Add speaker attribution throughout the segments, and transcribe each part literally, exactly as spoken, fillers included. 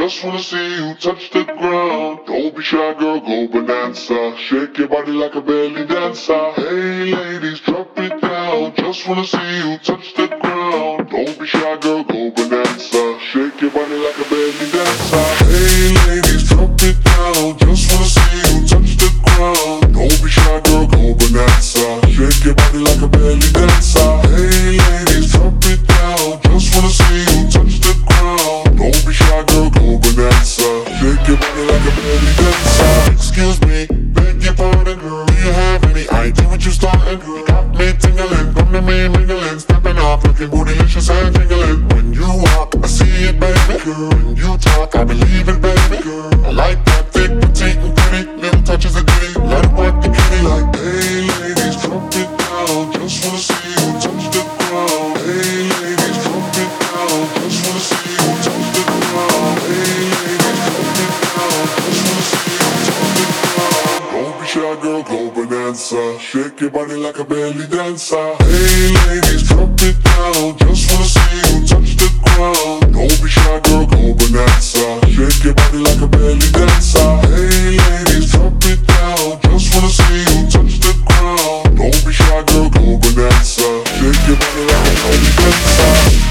Speaker 1: just wanna see you touch the ground. Don't be shy, girl, go bonanza. Shake your body like a belly dancer. Hey ladies, drop it down. Just wanna see you touch the ground. Don't be shy, girl, go bonanza. Shake your body like a belly dancer. Hey ladies, drop it down. Just wanna see you touch the ground. Don't be shy, girl, go bonanza. Shake your body like a belly dancer. Hey ladies, drop it down. Just wanna see you touch the ground. Don't be shy, girl, go bonanza. Shake your body like a belly dancer. Excuse me, beg your pardon, girl. Do you have any idea what you starting, girl? You got me tingling, come to me mingling, stepping off, looking bootylicious and jingling. When you walk, I see it, baby, girl. When you talk, I believe it, baby, girl. I like that thick, petite and pretty, little touches of ditty. Let it work the kitty like, hey ladies, drop it down. Just wanna see you touch the ground. Hey ladies, drop it down. Just wanna see you touch the ground. Hey ladies, drop it down. Just wanna see you touch the ground. Don't be shy, girl, go bonanza. Shake your body like a belly dancer. Hey ladies, drop it down. Just wanna see you touch the ground. Don't be shy, girl, go bonanza. Shake your body like a belly dancer. Hey ladies, drop it down. Just wanna see you touch the ground. Don't be shy, girl, go bonanza. Shake your body like a belly dancer.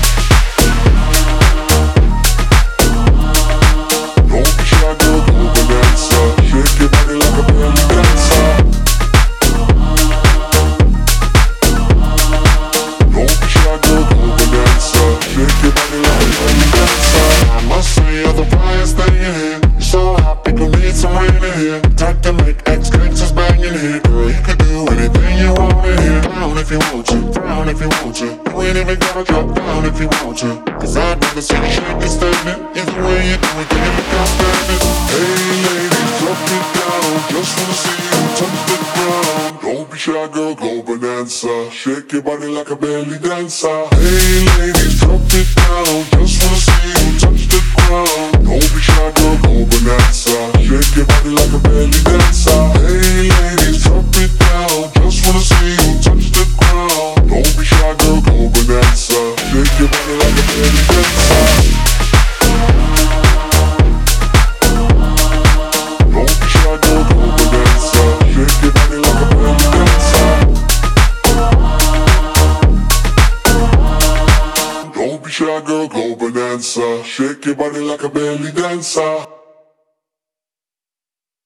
Speaker 1: Don't be shy, girl, go bonanza. Shake your body like a belly dancer. Don't be shy, girl, go bonanza. Shake your body like a belly dancer. I must say you're the brightest thing in here. You're so hot, people need some rain in here. Time to make ex-gangsters bang in here. Girl, you can do anything you want in here. Down if you want to, down if you want to. You ain't even gotta drop down if you want to. Cause I'd rather see you shake and stand it. Either way you do it, then you can't stand it. Hey ladies, drop it down. Just wanna see you touch the ground. Don't be shy, girl, go bonanza. Shake your body like a belly dancer. Hey ladies, drop it down. Just wanna see you touch the ground. Don't be shy, girl, go bonanza. Shake your body like a belly dancer. Hey ladies, drop it down. Just wanna see you touch the ground. Don't be shy, girl, go bonanza. Shake your body like a belly dancer. Don't be shy, girl, go bonanza. Shake your body like a belly dancer. Don't be shy, girl, go bonanza. Shake your body like a belly dancer.